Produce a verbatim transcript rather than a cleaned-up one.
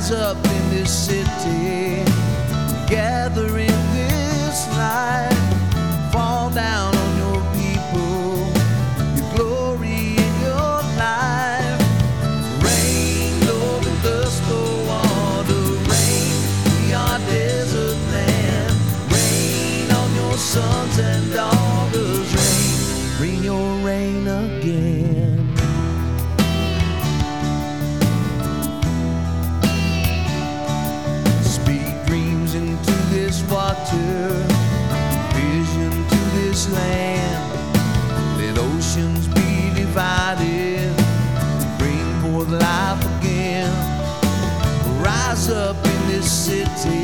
rise up in this city, gather in this light, fall down on your people, your glory in your life. Rain, Lord, the dust, the water, rain, we are desert land. Rain on your sons and daughters, rain, bring your rain again. Water, vision to this land. Let oceans be divided, bring forth life again. Rise up in this city,